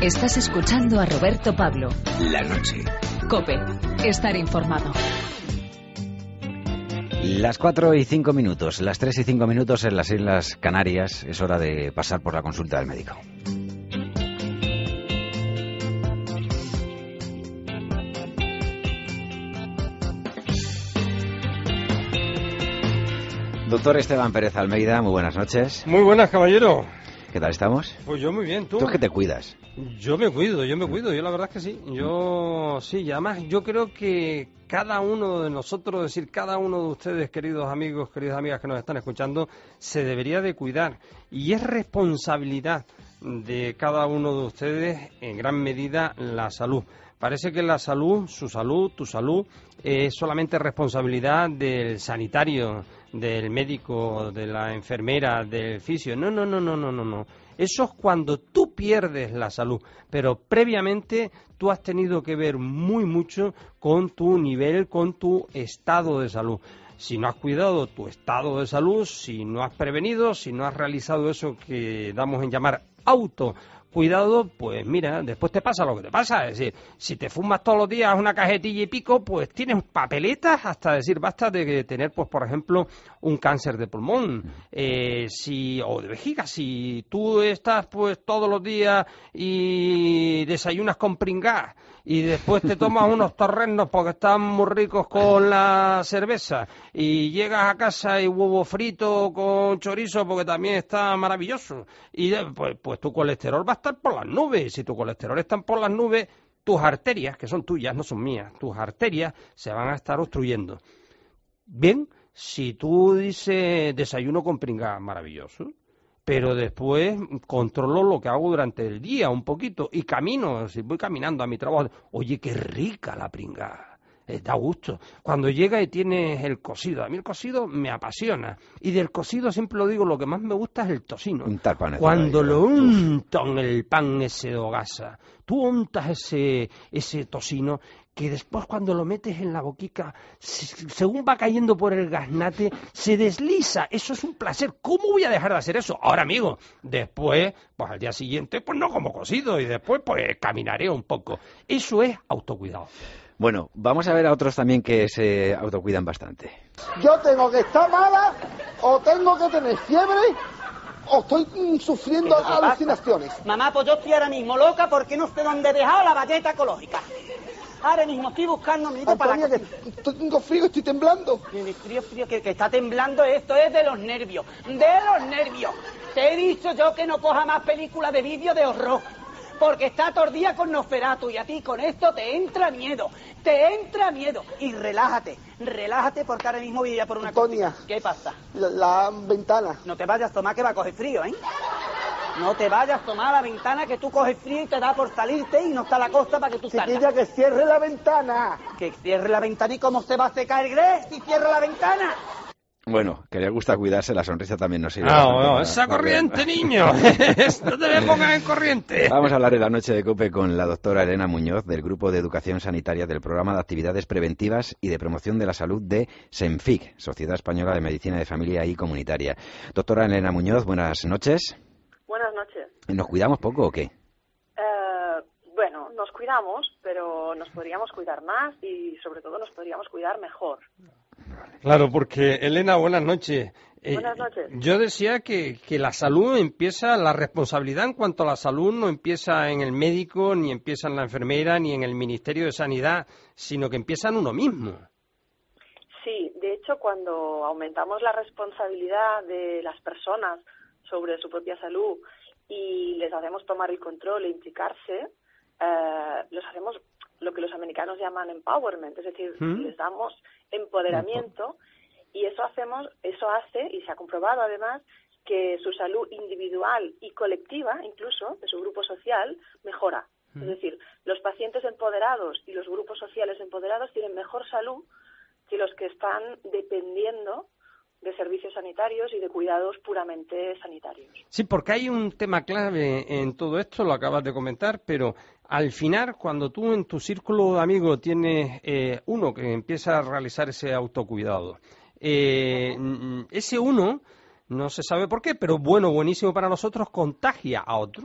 Estás escuchando a Roberto Pablo. La noche. COPE. Estar informado. Las 4:05, las 3:05 en las Islas Canarias. Es hora de pasar por la consulta del médico. Doctor Esteban Pérez Almeida, muy buenas noches. Muy buenas, caballero. ¿Qué tal estamos? Pues yo muy bien, ¿tú? ¿Tú es que te cuidas? Yo me cuido, yo la verdad es que sí. Y además yo creo que cada uno de nosotros, es decir, cada uno de ustedes, queridos amigos, queridas amigas que nos están escuchando, se debería de cuidar. Y es responsabilidad de cada uno de ustedes, en gran medida, la salud. Parece que la salud, su salud, tu salud, es solamente responsabilidad del sanitario, del médico, de la enfermera, del fisio. No. Eso es cuando tú pierdes la salud, pero previamente tú has tenido que ver mucho con tu nivel, con tu estado de salud. Si no has cuidado tu estado de salud, si no has prevenido, si no has realizado eso que damos en llamar autocuidado, pues mira, después te pasa lo que te pasa. Es decir, si te fumas todos los días una cajetilla y pico, pues tienes papeletas hasta decir basta de tener, pues por ejemplo, un cáncer de pulmón o de vejiga. Si tú estás pues todos los días y desayunas con pringá y después te tomas unos torrenos porque están muy ricos con la cerveza y llegas a casa y huevo frito con chorizo porque también está maravilloso y pues tu colesterol va a estar por las nubes. Si tu colesterol está por las nubes, tus arterias, que son tuyas, no son mías, tus arterias se van a estar obstruyendo. Bien, si tú dices desayuno con pringá, maravilloso, pero después controlo lo que hago durante el día un poquito y camino, si voy caminando a mi trabajo, oye, qué rica la pringá. Da gusto. Cuando llega y tienes el cocido, a mí el cocido me apasiona. Y del cocido siempre lo digo, lo que más me gusta es el tocino. Cuando lo unto en el pan ese de hogasa, tú untas ese tocino que después cuando lo metes en la boquica, según va cayendo por el gaznate, se desliza. Eso es un placer. ¿Cómo voy a dejar de hacer eso? Ahora, amigo, después, pues al día siguiente, pues no como cocido y después pues caminaré un poco. Eso es autocuidado. Bueno, vamos a ver a otros también que se autocuidan bastante. Yo tengo que estar mala, o tengo que tener fiebre, o estoy sufriendo alucinaciones. Mamá, pues yo estoy ahora mismo loca porque no sé dónde he dejado la valleta ecológica. Ahora mismo estoy buscando un minuto para... Antonia, que tengo frío, estoy temblando. Frío, que está temblando, esto es de los nervios. ¡De los nervios! Te he dicho yo que no coja más películas de vídeo de horror. Porque está todo el día con Nosferatu y a ti con esto te entra miedo. Y relájate porque ahora mismo voy a por una... Antonia. ¿Qué pasa? La ventana. No te vayas a tomar que va a coger frío, ¿eh? No te vayas a tomar la ventana que tú coges frío y te da por salirte y no está la costa para que tú salgas. Chiquilla, que cierre la ventana. Que cierre la ventana y cómo se va a secar el grés si cierra la ventana. Bueno, que le gusta cuidarse, la sonrisa también nos sirve. No, esa corriente, niño. No te me pongas en corriente. Vamos a hablar en la noche de COPE con la doctora Elena Muñoz, del Grupo de Educación Sanitaria del Programa de Actividades Preventivas y de Promoción de la Salud de SENFIC, Sociedad Española de Medicina de Familia y Comunitaria. Doctora Elena Muñoz, buenas noches. Buenas noches. ¿Nos cuidamos poco o qué? Bueno, nos cuidamos, pero nos podríamos cuidar más y sobre todo nos podríamos cuidar mejor. Claro, porque Elena, buenas noches. Buenas noches. Yo decía que la salud empieza, la responsabilidad en cuanto a la salud no empieza en el médico, ni empieza en la enfermera, ni en el Ministerio de Sanidad, sino que empieza en uno mismo. Sí, de hecho, cuando aumentamos la responsabilidad de las personas sobre su propia salud y les hacemos tomar el control e implicarse, los hacemos lo que los americanos llaman empowerment, es decir, les damos empoderamiento y eso hace, y se ha comprobado además, que su salud individual y colectiva, incluso de su grupo social, mejora. Es decir, los pacientes empoderados y los grupos sociales empoderados tienen mejor salud que los que están dependiendo de servicios sanitarios y de cuidados puramente sanitarios. Sí, porque hay un tema clave en todo esto, lo acabas de comentar, pero al final, cuando tú en tu círculo de amigos tienes uno que empieza a realizar ese autocuidado, ese uno, no se sabe por qué, pero buenísimo para nosotros, contagia a otro.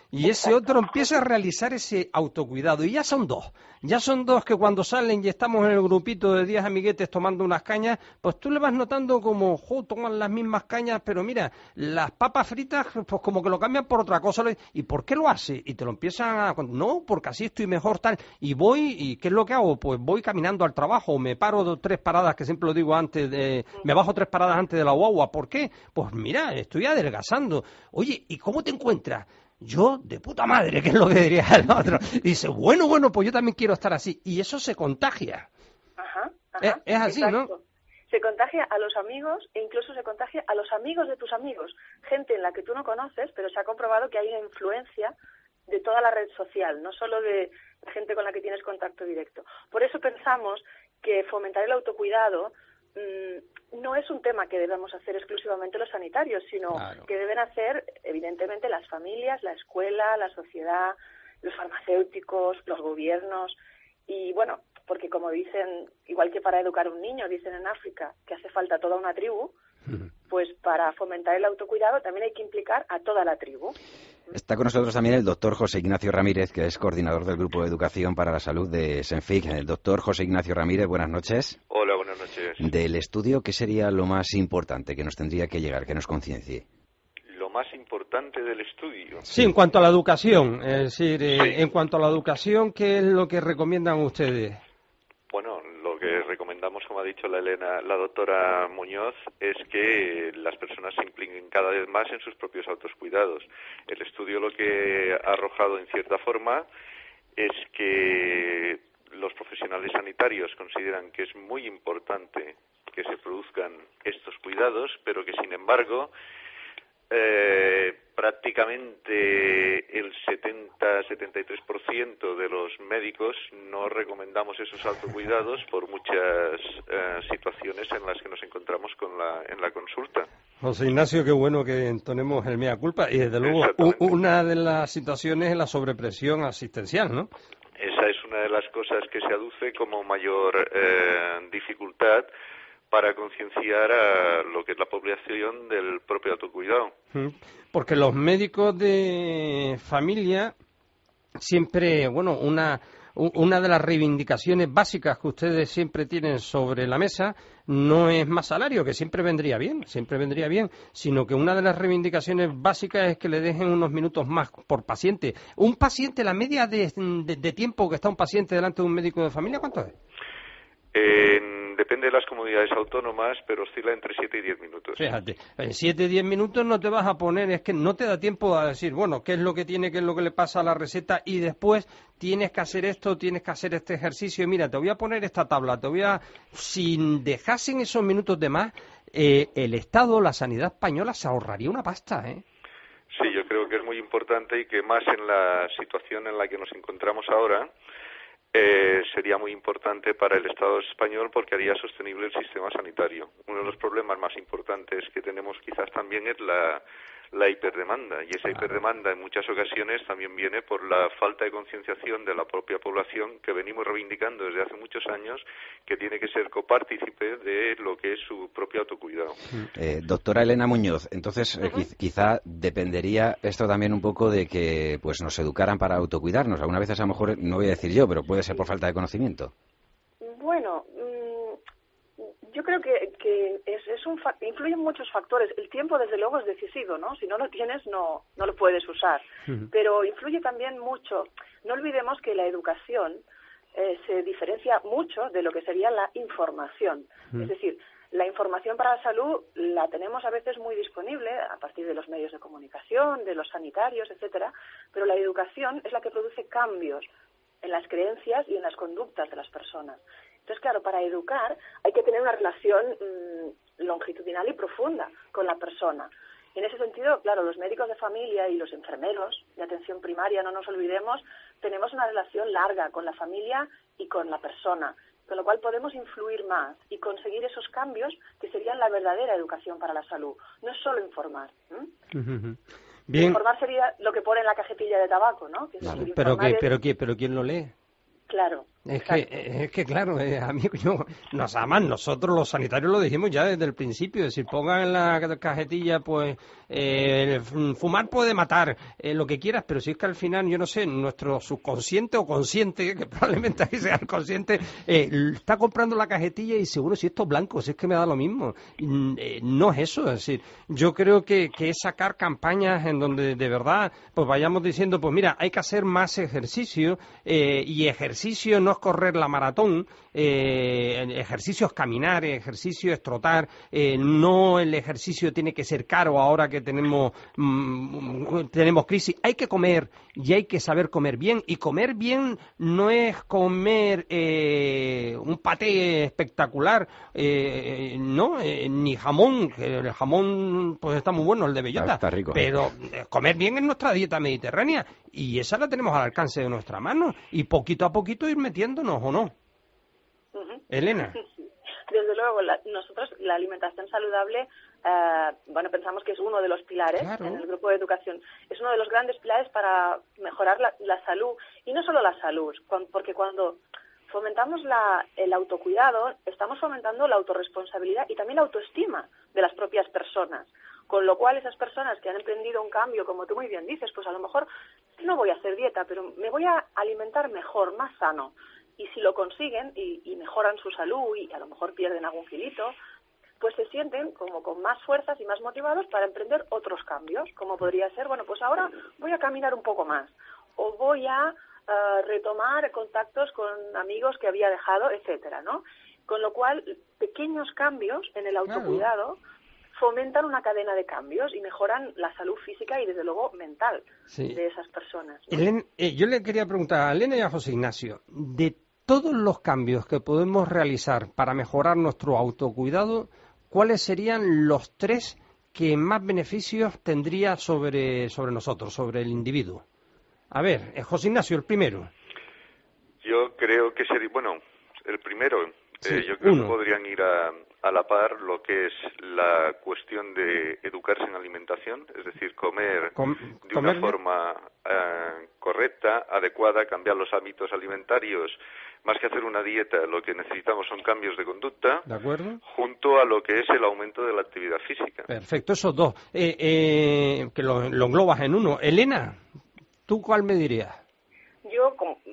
y ese otro empieza a realizar ese autocuidado. Y ya son dos que cuando salen y estamos en el grupito de 10 amiguetes tomando unas cañas, pues tú le vas notando como, toman las mismas cañas, pero mira, las papas fritas, pues como que lo cambian por otra cosa. ¿Y por qué lo hace? Y te lo empiezan a... No, porque así estoy mejor, tal. Y voy, ¿y qué es lo que hago? Pues voy caminando al trabajo, me paro 3 paradas, que siempre lo digo antes, me bajo 3 paradas antes de la guagua. ¿Por qué? Pues mira, estoy adelgazando. Oye, ¿y cómo te encuentras? Yo, de puta madre, que es lo que diría el otro. Y dice, bueno, pues yo también quiero estar así. Y eso se contagia. Ajá, es así, exacto. ¿no? Se contagia a los amigos e incluso se contagia a los amigos de tus amigos. Gente en la que tú no conoces, pero se ha comprobado que hay una influencia de toda la red social, no solo de gente con la que tienes contacto directo. Por eso pensamos que fomentar el autocuidado no es un tema que debemos hacer exclusivamente los sanitarios, sino que deben hacer, evidentemente, las familias, la escuela, la sociedad, los farmacéuticos, los gobiernos. Y bueno, porque como dicen, igual que para educar a un niño, dicen en África que hace falta toda una tribu, pues para fomentar el autocuidado también hay que implicar a toda la tribu. Está con nosotros también el doctor José Ignacio Ramírez, que es coordinador del Grupo de Educación para la Salud de SENFIC. El doctor José Ignacio Ramírez, buenas noches. Hola, buenas noches. Del estudio, ¿qué sería lo más importante que nos tendría que llegar, que nos conciencie? Lo más importante del estudio. Sí, en cuanto a la educación, es decir, en cuanto a la educación, ¿qué es lo que recomiendan ustedes? Bueno, lo que recomendamos, como ha dicho la doctora Muñoz, es que las personas se impliquen cada vez más en sus propios autocuidados. El estudio lo que ha arrojado en cierta forma es que los profesionales sanitarios consideran que es muy importante que se produzcan estos cuidados, pero que sin embargo prácticamente el 70-73% de los médicos no recomendamos esos autocuidados por muchas situaciones en las que nos encontramos en la consulta. José Ignacio, qué bueno que entonemos el mea culpa, y desde luego una de las situaciones es la sobrepresión asistencial, ¿no? Esa es una de las cosas que se aduce como mayor dificultad para concienciar a lo que es la población del propio autocuidado. Porque los médicos de familia siempre, bueno, una de las reivindicaciones básicas que ustedes siempre tienen sobre la mesa no es más salario, que siempre vendría bien, sino que una de las reivindicaciones básicas es que le dejen unos minutos más por paciente. Un paciente, la media de tiempo que está un paciente delante de un médico de familia, ¿cuánto es? Depende de las comunidades autónomas, pero oscila entre 7 y 10 minutos. Fíjate, en 7 y 10 minutos no te vas a poner, es que no te da tiempo a decir, bueno, qué es lo que tiene, qué es lo que le pasa a la receta, y después tienes que hacer esto, tienes que hacer este ejercicio, y mira, te voy a poner esta tabla, si dejasen esos minutos de más, el Estado, la sanidad española se ahorraría una pasta, ¿eh? Sí, yo creo que es muy importante y que más en la situación en la que nos encontramos ahora, sería muy importante para el Estado español porque haría sostenible el sistema sanitario. Uno de los problemas más importantes que tenemos quizás también es la hiperdemanda, y esa hiperdemanda en muchas ocasiones también viene por la falta de concienciación de la propia población, que venimos reivindicando desde hace muchos años, que tiene que ser copartícipe de lo que es su propio autocuidado. Doctora Elena Muñoz, entonces quizá dependería esto también un poco de que pues nos educaran para autocuidarnos. Algunas veces a lo mejor, no voy a decir yo, pero puede ser por falta de conocimiento. Bueno, yo creo que influyen muchos factores. El tiempo, desde luego, es decisivo, ¿no? Si no lo tienes, no lo puedes usar. Pero influye también mucho. No olvidemos que la educación se diferencia mucho de lo que sería la información. Es decir, la información para la salud la tenemos a veces muy disponible a partir de los medios de comunicación, de los sanitarios, etcétera, pero la educación es la que produce cambios en las creencias y en las conductas de las personas. Entonces, claro, para educar hay que tener una relación longitudinal y profunda con la persona. En ese sentido, claro, los médicos de familia y los enfermeros de atención primaria, no nos olvidemos, tenemos una relación larga con la familia y con la persona, con lo cual podemos influir más y conseguir esos cambios que serían la verdadera educación para la salud. No es solo informar. Bien. Informar sería lo que pone en la cajetilla de tabaco, ¿no? Que vale. ¿Pero ¿quién lo lee? Claro. Es que claro, además nosotros los sanitarios lo dijimos ya desde el principio, es decir, pongan en la cajetilla, pues, fumar puede matar, lo que quieras, pero si es que al final, yo no sé, nuestro subconsciente o consciente, que probablemente ahí sea el consciente, está comprando la cajetilla y seguro si esto es blanco, si es que me da lo mismo. No es eso, es decir, yo creo que es sacar campañas en donde de verdad, pues vayamos diciendo, pues mira, hay que hacer más ejercicio, y ejercicio no es correr la maratón, ejercicio es caminar, ejercicio es trotar, no el ejercicio tiene que ser caro ahora que tenemos crisis. Hay que comer y hay que saber comer bien, y comer bien no es comer un paté espectacular, no, ni jamón, que el jamón pues está muy bueno, el de bellota, está rico, pero comer bien es nuestra dieta mediterránea y esa la tenemos al alcance de nuestra mano, y poquito a poquito ir metiéndonos, ¿o no? Elena. Desde luego, nosotros la alimentación saludable, pensamos que es uno de los pilares en el grupo de educación. Es uno de los grandes pilares para mejorar la salud, y no solo la salud, porque cuando fomentamos el autocuidado, estamos fomentando la autorresponsabilidad y también la autoestima de las propias personas. Con lo cual, esas personas que han emprendido un cambio, como tú muy bien dices, pues a lo mejor no voy a hacer dieta, pero me voy a alimentar mejor, más sano. Y si lo consiguen y mejoran su salud y a lo mejor pierden algún kilito, pues se sienten como con más fuerzas y más motivados para emprender otros cambios, como podría ser, bueno, pues ahora voy a caminar un poco más, o voy a retomar contactos con amigos que había dejado, etcétera, ¿no? Con lo cual, pequeños cambios en el autocuidado fomentan una cadena de cambios y mejoran la salud física y, desde luego, mental de esas personas, ¿no? Yo le quería preguntar a Elena y a José Ignacio, de todos los cambios que podemos realizar para mejorar nuestro autocuidado, ¿cuáles serían los 3 que más beneficios tendría sobre nosotros, sobre el individuo? A ver, José Ignacio, el primero. Yo creo que sería, el primero, yo creo que podrían ir a la par lo que es la cuestión de educarse en alimentación, es decir, comer de una forma correcta, adecuada, cambiar los hábitos alimentarios. Más que hacer una dieta, lo que necesitamos son cambios de conducta, ¿de acuerdo?, junto a lo que es el aumento de la actividad física. Perfecto, esos dos, que lo englobas en uno. Elena, ¿tú cuál me dirías? Yo,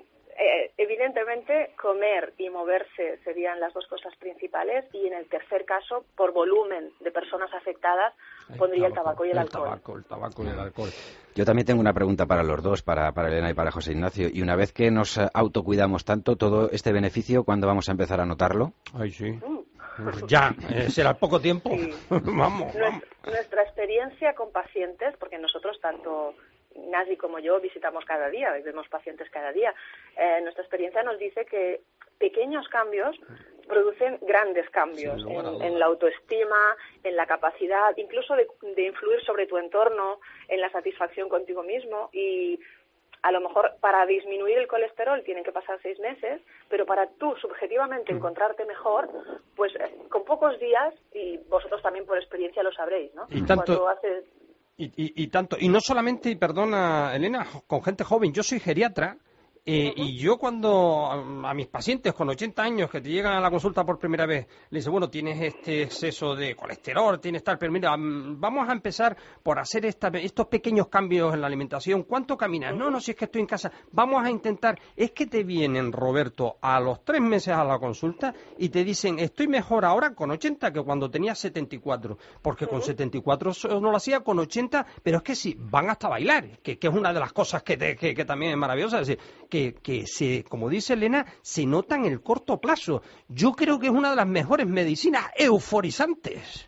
evidentemente, comer y moverse serían las dos cosas principales, y en el tercer caso, por volumen de personas afectadas, pondría el tabaco y el alcohol. El tabaco y el alcohol. Yo también tengo una pregunta para los dos, para Elena y para José Ignacio. Y una vez que nos autocuidamos tanto, todo este beneficio, ¿cuándo vamos a empezar a notarlo? Ay, sí. Ya, será poco tiempo. Sí. Vamos. Nuestra experiencia con pacientes, porque nosotros, tanto Nasi como yo, visitamos cada día, vemos pacientes cada día, nuestra experiencia nos dice que pequeños cambios producen grandes cambios en la autoestima, en la capacidad incluso de influir sobre tu entorno, en la satisfacción contigo mismo. Y a lo mejor para disminuir el colesterol tienen que pasar 6 meses, pero para tú subjetivamente encontrarte mejor, pues con pocos días, y vosotros también por experiencia lo sabréis, ¿no? Y tanto... Cuando haces... Y tanto, y no solamente, y perdona Elena, con gente joven, yo soy geriatra, y yo cuando a mis pacientes con 80 años que te llegan a la consulta por primera vez, le dice, bueno, tienes este exceso de colesterol, tienes tal, pero mira, vamos a empezar por hacer estos pequeños cambios en la alimentación. ¿Cuánto caminas? No, si es que estoy en casa. Vamos a intentar. Es que te vienen, Roberto, a los 3 meses a la consulta y te dicen, estoy mejor ahora con 80 que cuando tenía 74, porque con 74 no lo hacía, con 80, pero es que sí, van hasta bailar, que es una de las cosas que también es maravillosa, es decir, que se, como dice Elena, se nota en el corto plazo. Yo creo que es una de las mejores medicinas euforizantes.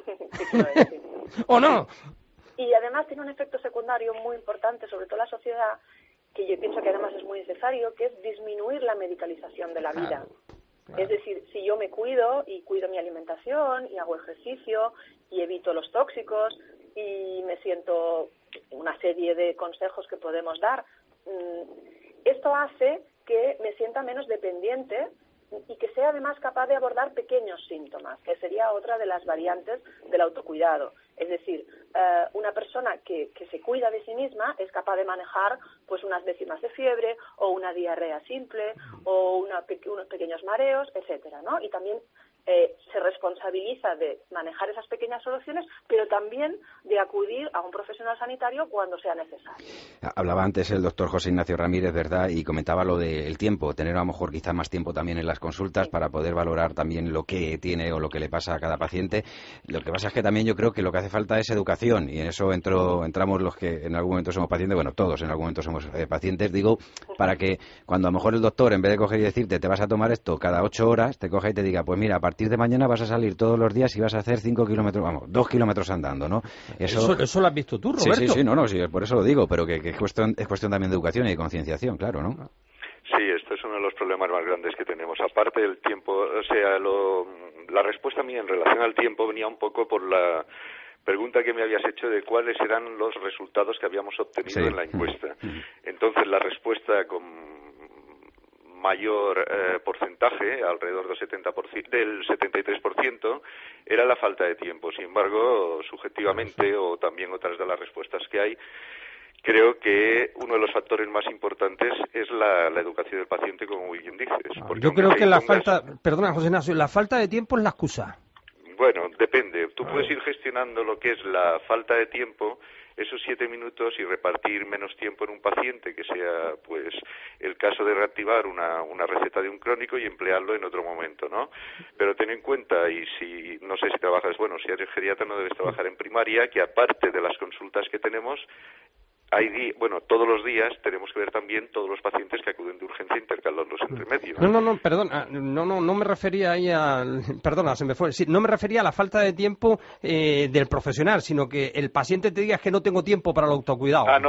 ¿O no? Y además tiene un efecto secundario muy importante, sobre todo en la sociedad, que yo pienso que además es muy necesario, que es disminuir la medicalización de la vida. Claro. Es decir, si yo me cuido y cuido mi alimentación y hago ejercicio y evito los tóxicos y me siento una serie de consejos que podemos dar, esto hace que me sienta menos dependiente y que sea además capaz de abordar pequeños síntomas, que sería otra de las variantes del autocuidado. Es decir, una persona que se cuida de sí misma es capaz de manejar pues unas décimas de fiebre o una diarrea simple o unos pequeños mareos, etcétera, ¿no? Y también se responsabiliza de manejar esas pequeñas soluciones, pero también de acudir a un profesional sanitario cuando sea necesario. Hablaba antes el doctor José Ignacio Ramírez, ¿verdad? Y comentaba lo del tiempo, tener a lo mejor quizá más tiempo también en las consultas para poder valorar también lo que tiene o lo que le pasa a cada paciente. Lo que pasa es que también yo creo que lo que hace falta es educación, y en eso entramos los que en algún momento somos pacientes, bueno, todos en algún momento somos pacientes, digo, para que cuando a lo mejor el doctor, en vez de coger y decirte te vas a tomar esto cada 8 horas, te coge y te diga, pues mira, a partir de mañana vas a salir todos los días y vas a hacer 5 kilómetros, 2 kilómetros andando, ¿no? Eso lo has visto tú, Roberto. Sí, por eso lo digo, pero que es cuestión también de educación y de concienciación, claro, ¿no? Sí, esto es uno de los problemas más grandes que tenemos. Aparte del tiempo, o sea, la respuesta mía en relación al tiempo venía un poco por la pregunta que me habías hecho de cuáles eran los resultados que habíamos obtenido en la encuesta. Entonces, la respuesta con mayor porcentaje, alrededor del 73%, era la falta de tiempo. Sin embargo, subjetivamente, o también otras de las respuestas que hay, creo que uno de los factores más importantes es la educación del paciente, como muy bien dices. Yo creo que perdona, José Ignacio, la falta de tiempo es la excusa. Bueno, depende. Tú puedes ir gestionando lo que es la falta de tiempo, esos 7 minutos, y repartir menos tiempo en un paciente, que sea pues el caso de reactivar una receta de un crónico y emplearlo en otro momento, ¿no? Pero ten en cuenta, y si no sé si trabajas, si eres geriatra no debes trabajar en primaria, que aparte de las consultas que tenemos, todos los días tenemos que ver también todos los pacientes que acuden de urgencia, intercalarlos entre medio. No me refería ahí perdona, se me fue. Sí, no me refería a la falta de tiempo del profesional, sino que el paciente te diga que no tengo tiempo para el autocuidado. La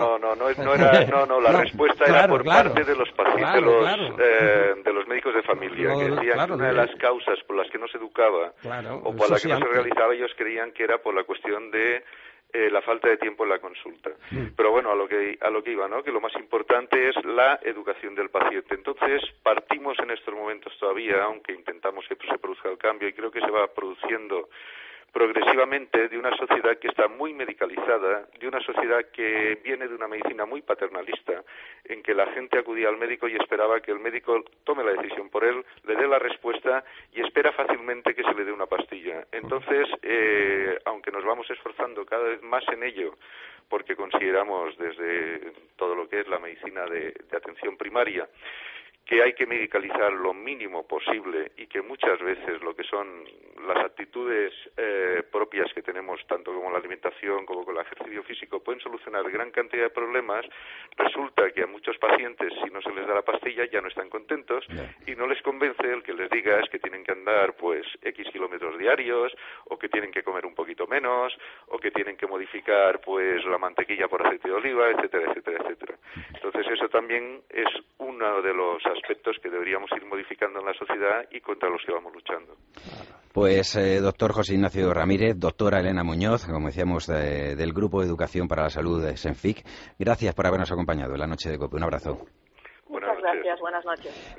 respuesta era por parte de los pacientes, de los médicos de familia, que decían que una de las causas por las que no se educaba o por las que no se realizaba, ellos creían que era por la cuestión de la falta de tiempo en la consulta. Pero bueno, a lo que iba, ¿no? Que lo más importante es la educación del paciente. Entonces, partimos en estos momentos todavía, aunque intentamos que se produzca el cambio, y creo que se va produciendo progresivamente, de una sociedad que está muy medicalizada, de una sociedad que viene de una medicina muy paternalista, en que la gente acudía al médico y esperaba que el médico tome la decisión por él, le dé la respuesta y espera fácilmente que se le dé una pastilla. Entonces, aunque nos vamos esforzando cada vez más en ello, porque consideramos desde todo lo que es la medicina de atención primaria que hay que medicalizar lo mínimo posible, y que muchas veces lo que son las actitudes propias que tenemos, tanto como la alimentación como con el ejercicio físico, pueden solucionar gran cantidad de problemas, resulta que a muchos pacientes, si no se les da la pastilla, ya no están contentos y no les convence el que les digas que tienen que andar pues X kilómetros diarios, o que tienen que comer un poquito menos, o que tienen que modificar pues la mantequilla por aceite de oliva, etcétera, etcétera, etcétera. Entonces eso también es uno de los aspectos que deberíamos ir modificando en la sociedad y contra los que vamos luchando. Pues doctor José Ignacio Ramírez, doctora Elena Muñoz, como decíamos, del Grupo de Educación para la Salud de SENFIC, gracias por habernos acompañado en la noche de COPE. Un abrazo. Muchas gracias, buenas noches.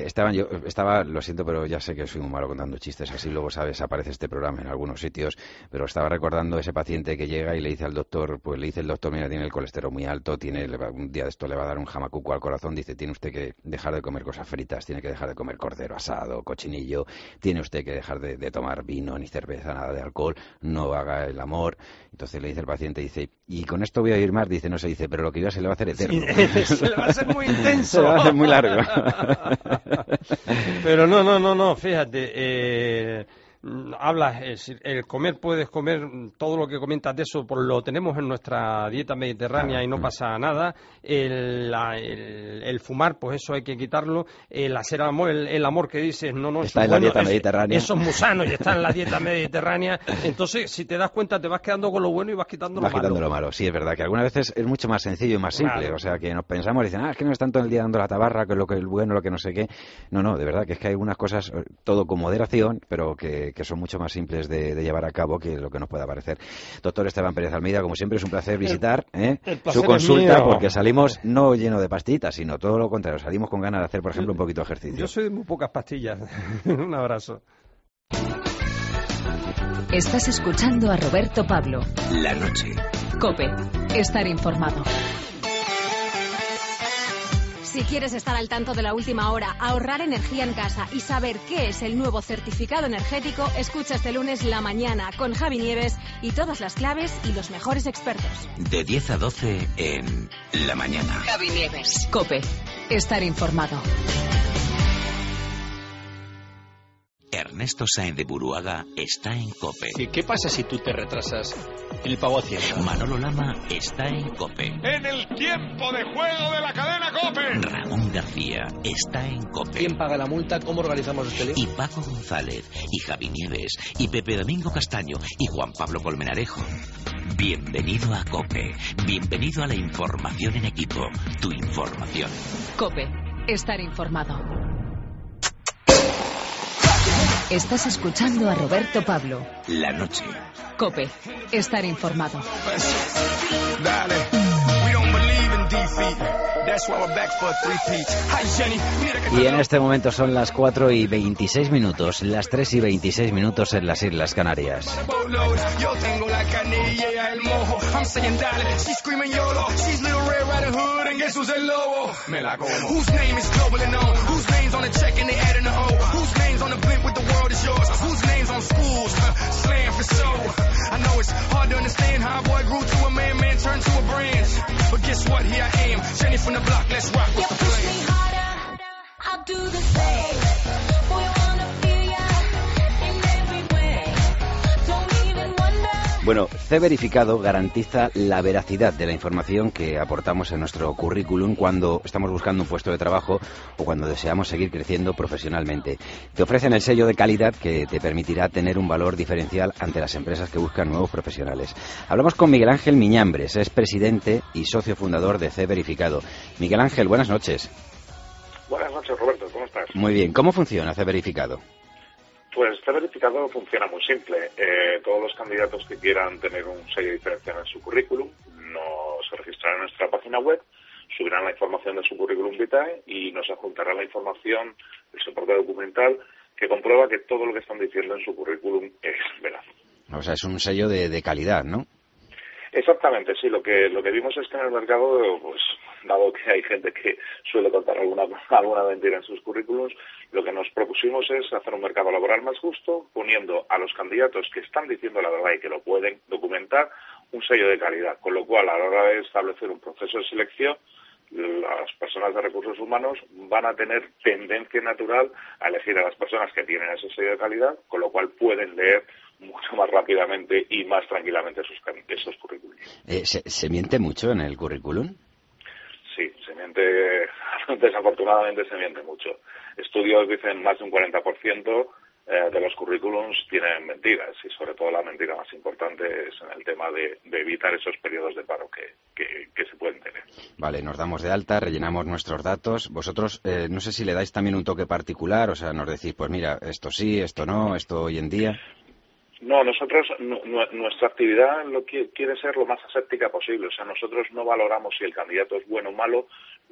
Lo siento, pero ya sé que soy muy malo contando chistes, así luego, sabes, aparece este programa en algunos sitios, pero estaba recordando ese paciente que llega y le dice al doctor, mira, tiene el colesterol muy alto, un día de esto le va a dar un jamacuco al corazón, dice, tiene usted que dejar de comer cosas fritas, tiene que dejar de comer cordero asado, cochinillo, tiene usted que dejar de tomar vino ni cerveza, nada de alcohol, no haga el amor. Entonces le dice el paciente, dice, y con esto voy a ir más, dice, no se dice, pero lo que iba se le va a hacer eterno. Sí, se le va a hacer muy intenso. Se va a hacer muy largo. Pero no, fíjate, el comer, puedes comer todo lo que comentas de eso, pues lo tenemos en nuestra dieta mediterránea y no pasa nada. El fumar, pues eso hay que quitarlo. El hacer el amor que dices, no está en la dieta mediterránea. Eso es muy sano y está en la dieta mediterránea. Entonces, si te das cuenta, te vas quedando con lo bueno y vas quitando lo malo. Sí, es verdad que algunas veces es mucho más sencillo y más simple. Claro. O sea, que nos pensamos y dicen, es que no están todo el día dando la tabarra, que es lo que es bueno, lo que no sé qué. No, de verdad que es que hay algunas cosas, todo con moderación, pero que son mucho más simples de llevar a cabo que lo que nos pueda parecer. Doctor Esteban Pérez Almeida, como siempre es un placer visitar su consulta, porque salimos no lleno de pastillitas, sino todo lo contrario, salimos con ganas de hacer, por ejemplo, un poquito de ejercicio. Yo soy de muy pocas pastillas. Un abrazo. Estás escuchando a Roberto Pablo. La noche. COPE. Estar informado. Si quieres estar al tanto de la última hora, ahorrar energía en casa y saber qué es el nuevo certificado energético, escucha este lunes La Mañana con Javi Nieves y todas las claves y los mejores expertos. De 10 a 12 en La Mañana. Javi Nieves. COPE. Estar informado. Ernesto Sáenz de Buruaga está en COPE. ¿Y qué pasa si tú te retrasas en el pago a Hacienda? Manolo Lama está en COPE. En el tiempo de juego de la cadena COPE. Ramón García está en COPE. ¿Quién paga la multa? ¿Cómo organizamos este lío? Y Paco González, y Javi Nieves, y Pepe Domingo Castaño, y Juan Pablo Colmenarejo. Bienvenido a COPE. Bienvenido a la información en equipo. Tu información. COPE. Estar informado. Estás escuchando a Roberto Pablo. La noche. COPE. Estar informado. Y en este momento son las 4:26, las 3:26 en las Islas Canarias. Yo tengo la canilla, el mojo. I'm saying dale, she's screaming YOLO. She's Little Red Riding Hood and guess who's el lobo? Me la como. Whose name is global and known? Whose name's on the check and they adding the O? Whose name's on the blimp with the world is yours? Whose name's on schools? Slam for show. I know it's hard to understand how a boy grew to a man, man turned to a branch. But guess what? Here I am, Jenny from the block. Let's rock. What's the plan? You push me harder, I'll do the same. Boy, I wanna feel ya in every way. Don't even wonder. Bueno, C-Verificado garantiza la veracidad de la información que aportamos en nuestro currículum cuando estamos buscando un puesto de trabajo o cuando deseamos seguir creciendo profesionalmente. Te ofrecen el sello de calidad que te permitirá tener un valor diferencial ante las empresas que buscan nuevos profesionales. Hablamos con Miguel Ángel Miñambres, es presidente y socio fundador de C-Verificado. Miguel Ángel, buenas noches. Buenas noches, Roberto, ¿cómo estás? Muy bien, ¿cómo funciona C-Verificado? Pues C-Verificado funciona muy simple. Todos los candidatos que quieran tener un sello diferencial en su currículum se registrarán en nuestra página web, subirán la información de su currículum vitae y nos adjuntarán la información del soporte documental que comprueba que todo lo que están diciendo en su currículum es veraz. O sea, es un sello de calidad, ¿no? Exactamente, sí. Lo que vimos es que en el mercado, pues dado que hay gente que suele contar alguna mentira en sus currículums, lo que nos propusimos es hacer un mercado laboral más justo, poniendo a los candidatos que están diciendo la verdad y que lo pueden documentar un sello de calidad, con lo cual a la hora de establecer un proceso de selección, las personas de recursos humanos van a tener tendencia natural a elegir a las personas que tienen ese sello de calidad, con lo cual pueden leer mucho más rápidamente y más tranquilamente esos currículums. ¿Se miente mucho en el currículum? Sí, se miente, desafortunadamente se miente mucho. Estudios dicen más de un 40% de los currículums tienen mentiras y sobre todo la mentira más importante es en el tema de evitar esos periodos de paro que se pueden tener. Vale, nos damos de alta, rellenamos nuestros datos. Vosotros, no sé si le dais también un toque particular, o sea, nos decís, pues mira, esto sí, esto no, esto hoy en día. No, nosotros, nuestra actividad quiere ser lo más aséptica posible. O sea, nosotros no valoramos si el candidato es bueno o malo,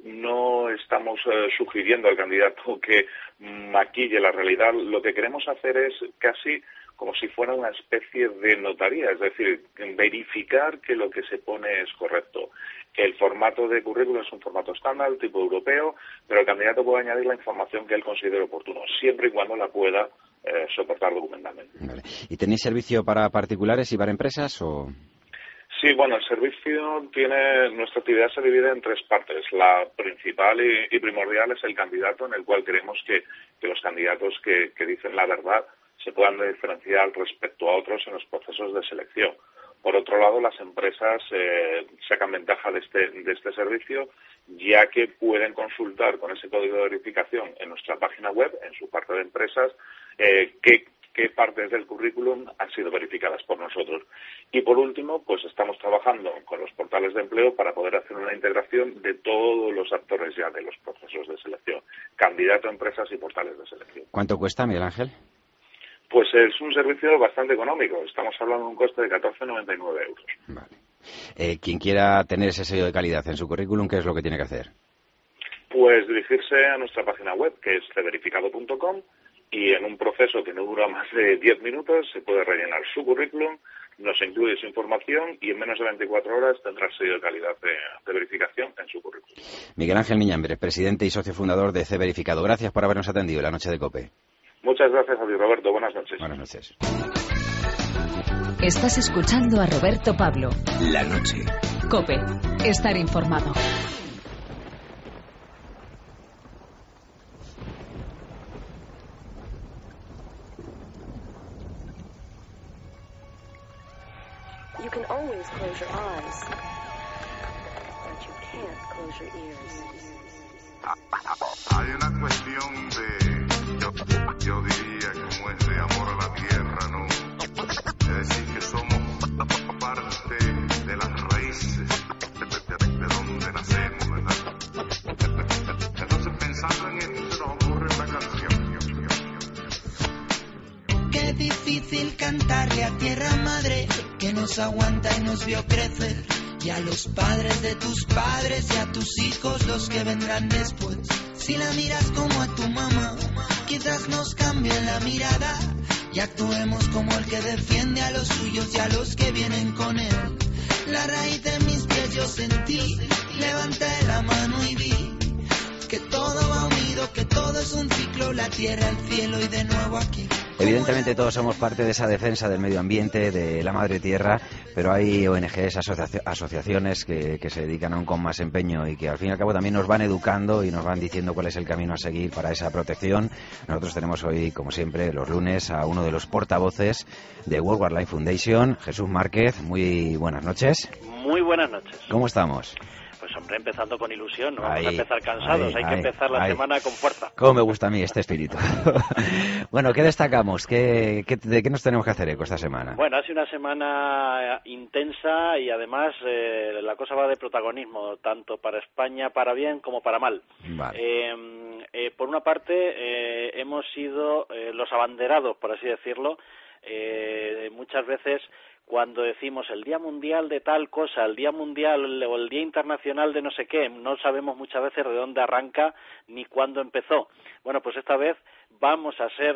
no estamos sugiriendo al candidato que maquille la realidad. Lo que queremos hacer es casi como si fuera una especie de notaría, es decir, verificar que lo que se pone es correcto. El formato de currículum es un formato estándar, tipo europeo, pero el candidato puede añadir la información que él considere oportuno, siempre y cuando la pueda soportar documentalmente. Vale. ¿Y tenéis servicio para particulares y para empresas o...? Sí, bueno, el servicio nuestra actividad se divide en tres partes. La principal y primordial es el candidato, en el cual queremos que los candidatos que dicen la verdad se puedan diferenciar respecto a otros en los procesos de selección. Por otro lado, las empresas sacan ventaja de este servicio, ya que pueden consultar con ese código de verificación en nuestra página web, en su parte de empresas, qué partes del currículum han sido verificadas por nosotros. Y por último, pues estamos trabajando con los portales de empleo para poder hacer una integración de todos los actores ya de los procesos de selección, candidato, empresas y portales de selección. ¿Cuánto cuesta, Miguel Ángel? Pues es un servicio bastante económico. Estamos hablando de un coste de 14,99 euros. Vale. Quien quiera tener ese sello de calidad en su currículum, ¿qué es lo que tiene que hacer? Pues dirigirse a nuestra página web, que es cverificado.com, y en un proceso que no dura más de 10 minutos se puede rellenar su currículum, nos incluye su información y en menos de 24 horas tendrá el sello de calidad de verificación en su currículum. Miguel Ángel Miñambres, presidente y socio fundador de C-Verificado. Gracias por habernos atendido en la noche de COPE. Muchas gracias a ti, Roberto. Buenas noches. Buenas noches. Estás escuchando a Roberto Pablo. La noche. COPE. Estar informado. You can always close your eyes, but you can't close your ears. Hay una cuestión de, yo diría, como es de amor a la tierra, ¿no? Es decir, que somos parte de las raíces de donde nacemos, ¿verdad? Entonces, pensando en esto, se nos ocurre esta canción. Qué difícil cantarle a tierra madre que nos aguanta y nos vio crecer, y a los padres de tus padres y a tus hijos los que vendrán después. Si la miras como a tu mamá, quizás nos cambie la mirada y actuemos como el que defiende a los suyos y a los que vienen con él. La raíz de mis pies yo sentí, levanté la mano y vi que todo va unido, que todo es un ciclo, la tierra, el cielo y de nuevo aquí. Evidentemente todos somos parte de esa defensa del medio ambiente, de la madre tierra, pero hay ONGs, asociaciones que se dedican aún con más empeño y que al fin y al cabo también nos van educando y nos van diciendo cuál es el camino a seguir para esa protección. Nosotros tenemos hoy, como siempre, los lunes, a uno de los portavoces de World Wildlife Foundation, Jesús Márquez. Muy buenas noches. Muy buenas noches. ¿Cómo estamos? Pues hombre, empezando con ilusión, no vamos a empezar cansados, hay que empezar la semana con fuerza. Cómo me gusta a mí este espíritu. Bueno, ¿qué destacamos? ¿De qué nos tenemos que hacer eco esta semana? Bueno, ha sido una semana intensa y además la cosa va de protagonismo, tanto para España para bien como para mal. Vale. Por una parte, hemos sido los abanderados, por así decirlo, muchas veces cuando decimos el Día Mundial de tal cosa, el Día Mundial o el Día Internacional de no sé qué, no sabemos muchas veces de dónde arranca ni cuándo empezó. Bueno, pues esta vez vamos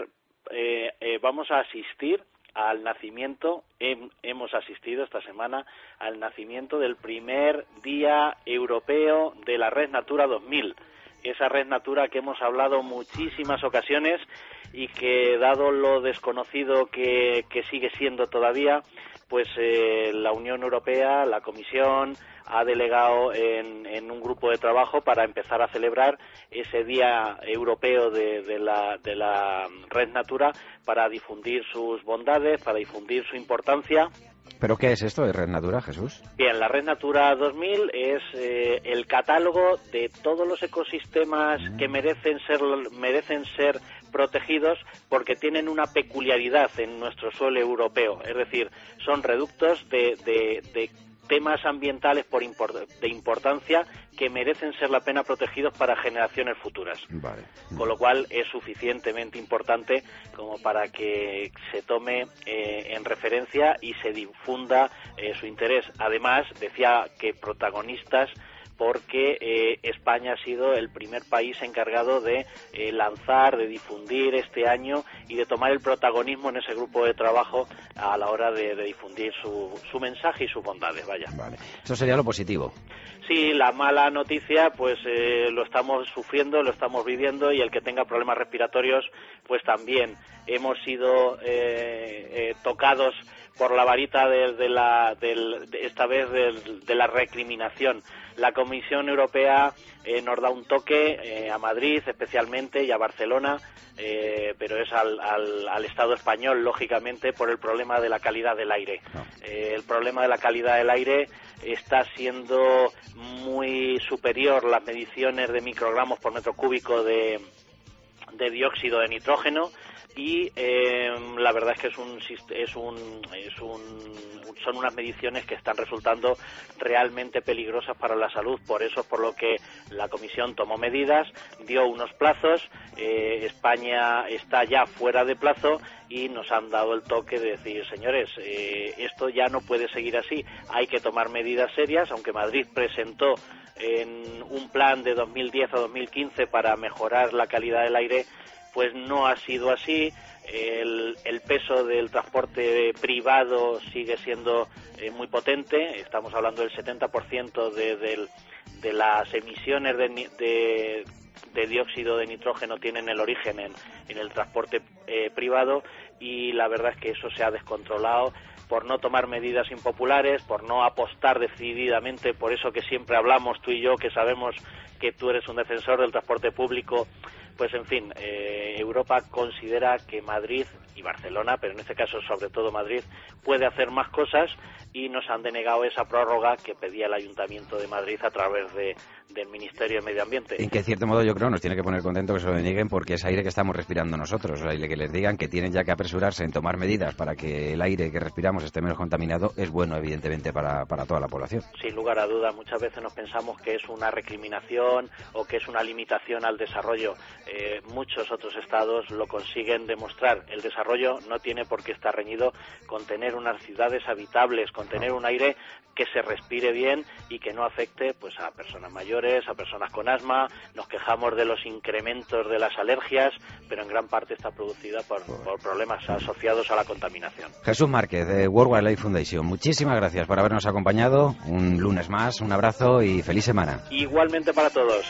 a asistir al nacimiento, hemos asistido esta semana al nacimiento del primer Día Europeo de la Red Natura 2000. Esa Red Natura que hemos hablado muchísimas ocasiones y que, dado lo desconocido que sigue siendo todavía, pues la Unión Europea, la Comisión, ha delegado en un grupo de trabajo para empezar a celebrar ese Día Europeo de la Red Natura para difundir sus bondades, para difundir su importancia. ¿Pero qué es esto de Red Natura, Jesús? Bien, la Red Natura 2000 es el catálogo de todos los ecosistemas que merecen ser protegidos porque tienen una peculiaridad en nuestro suelo europeo. Es decir, son reductos de temas ambientales de importancia que merecen ser la pena protegidos para generaciones futuras. Vale. Con lo cual es suficientemente importante como para que se tome en referencia y se difunda su interés. Además, decía que protagonistas porque España ha sido el primer país encargado de lanzar, de difundir este año y de tomar el protagonismo en ese grupo de trabajo a la hora de difundir su mensaje y sus bondades, vaya. Vale. Eso sería lo positivo. Sí, la mala noticia, pues lo estamos sufriendo, lo estamos viviendo, y el que tenga problemas respiratorios, pues también hemos sido tocados por la varita esta vez de la recriminación. La Comisión Europea nos da un toque a Madrid especialmente y a Barcelona, pero es al Estado español, lógicamente, por el problema de la calidad del aire. No. El problema de la calidad del aire está siendo muy superior las mediciones de microgramos por metro cúbico de dióxido de nitrógeno, y la verdad es que son unas mediciones que están resultando realmente peligrosas para la salud. Por eso es por lo que la Comisión tomó medidas, dio unos plazos. España está ya fuera de plazo y nos han dado el toque de decir, señores, esto ya no puede seguir así, hay que tomar medidas serias. Aunque Madrid presentó en un plan de 2010 a 2015 para mejorar la calidad del aire, pues no ha sido así. El peso del transporte privado sigue siendo muy potente. Estamos hablando del 70% de las emisiones de dióxido de nitrógeno tienen el origen en el transporte privado, y la verdad es que eso se ha descontrolado por no tomar medidas impopulares, por no apostar decididamente por eso que siempre hablamos tú y yo, que sabemos que tú eres un defensor del transporte público. Pues en fin, Europa considera que Madrid y Barcelona, pero en este caso sobre todo Madrid, puede hacer más cosas, y nos han denegado esa prórroga que pedía el Ayuntamiento de Madrid a través del Ministerio de Medio Ambiente. En que, de cierto modo, yo creo nos tiene que poner contentos que se lo deneguen, porque es aire que estamos respirando nosotros. O sea, y que les digan que tienen ya que apresurarse en tomar medidas para que el aire que respiramos esté menos contaminado es bueno, evidentemente, para toda la población. Sin lugar a duda, muchas veces nos pensamos que es una recriminación o que es una limitación al desarrollo. Muchos otros estados lo consiguen demostrar. El desarrollo no tiene por qué estar reñido con tener unas ciudades habitables, con tener un aire que se respire bien y que no afecte pues a personas mayores, a personas con asma. Nos quejamos de los incrementos de las alergias, pero en gran parte está producida por problemas asociados a la contaminación. Jesús Márquez, de World Wildlife Foundation, muchísimas gracias por habernos acompañado un lunes más. Un abrazo y feliz semana. Igualmente para todos.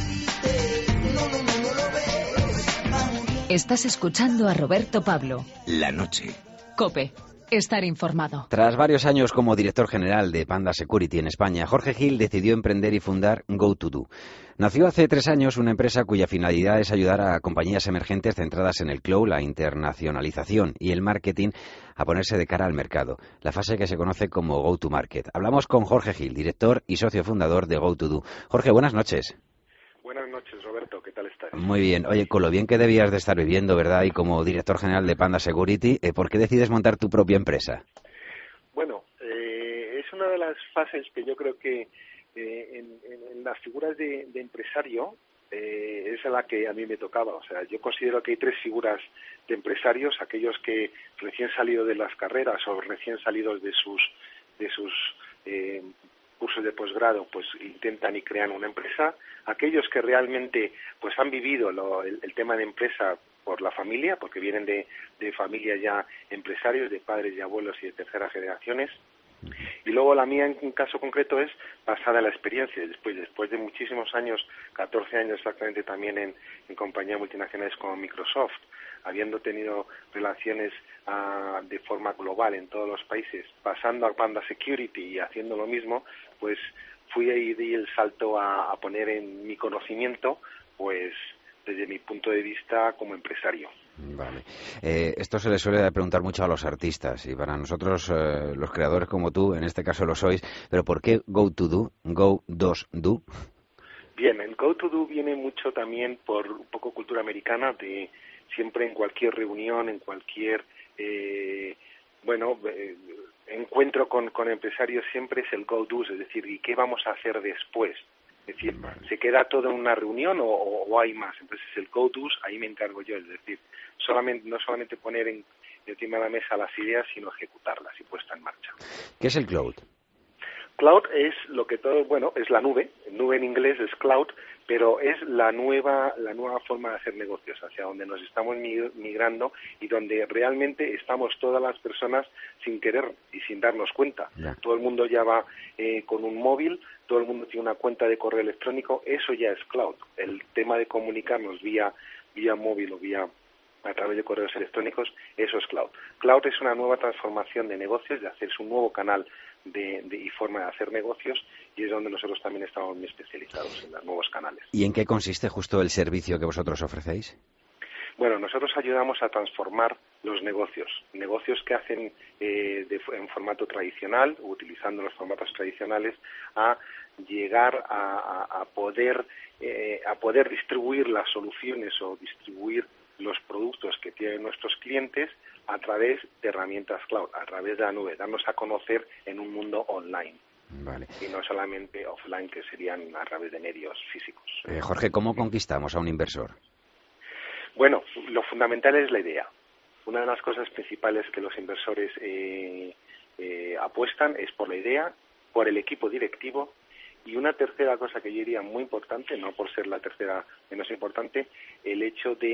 Estás escuchando a Roberto Pablo. La noche. COPE. Estar informado. Tras varios años como director general de Panda Security en España, Jorge Gil decidió emprender y fundar GoToDo. Nació hace 3 años una empresa cuya finalidad es ayudar a compañías emergentes centradas en el cloud, la internacionalización y el marketing a ponerse de cara al mercado, la fase que se conoce como Go-to-Market. Hablamos con Jorge Gil, director y socio fundador de GoToDo. Jorge, buenas noches. Buenas noches, Roberto. ¿Qué tal estás? Muy bien. Oye, con lo bien que debías de estar viviendo, ¿verdad? Y como director general de Panda Security, ¿por qué decides montar tu propia empresa? Bueno, es una de las fases que yo creo que en las figuras de empresario es a la que a mí me tocaba. O sea, yo considero que hay 3 figuras de empresarios: aquellos que recién salidos de las carreras o recién salidos de sus cursos de posgrado, pues intentan y crean una empresa; aquellos que realmente pues han vivido el tema de empresa por la familia, porque vienen de familias ya empresarios, de padres y abuelos y de terceras generaciones. Y luego la mía, en un caso concreto, es basada en la experiencia. Después de muchísimos años, 14 años exactamente, también en compañías multinacionales como Microsoft, habiendo tenido relaciones de forma global en todos los países, pasando a Panda Security y haciendo lo mismo, pues fui ahí, di el salto a poner en mi conocimiento, pues desde mi punto de vista como empresario. Vale. Esto se le suele preguntar mucho a los artistas, y para nosotros, los creadores como tú, en este caso lo sois, pero ¿por qué GoToDo? Go-2-Do. Bien, el GoToDo viene mucho también por un poco cultura americana, de siempre en cualquier reunión, en cualquier encuentro con empresarios, siempre es el go-do, es decir, ¿y qué vamos a hacer después? Es decir, ¿se queda todo en una reunión o hay más? Entonces el go-do, ahí me encargo yo, es decir, no solamente poner encima de la mesa las ideas, sino ejecutarlas y puesta en marcha. ¿Qué es el cloud? Cloud es lo que es la nube. Nube en inglés es cloud, pero es la nueva forma de hacer negocios, hacia donde nos estamos migrando y donde realmente estamos todas las personas sin querer y sin darnos cuenta. Ya. Todo el mundo ya va con un móvil, todo el mundo tiene una cuenta de correo electrónico, eso ya es cloud. El tema de comunicarnos vía móvil o a través de correos electrónicos, eso es cloud. Cloud es una nueva transformación de negocios, de hacerse un nuevo canal y forma de hacer negocios, y es donde nosotros también estamos muy especializados, en los nuevos canales. ¿Y en qué consiste justo el servicio que vosotros ofrecéis? Bueno, nosotros ayudamos a transformar los negocios que hacen en formato tradicional, utilizando los formatos tradicionales, a llegar a poder distribuir las soluciones o distribuir los productos que tienen nuestros clientes a través de herramientas cloud, a través de la nube, darnos a conocer en un mundo online. Vale. Y no solamente offline, que serían a través de medios físicos. Jorge, ¿cómo conquistamos a un inversor? Bueno, lo fundamental es la idea. Una de las cosas principales que los inversores apuestan es por la idea, por el equipo directivo, y una tercera cosa que yo diría muy importante, no por ser la tercera menos importante, el hecho de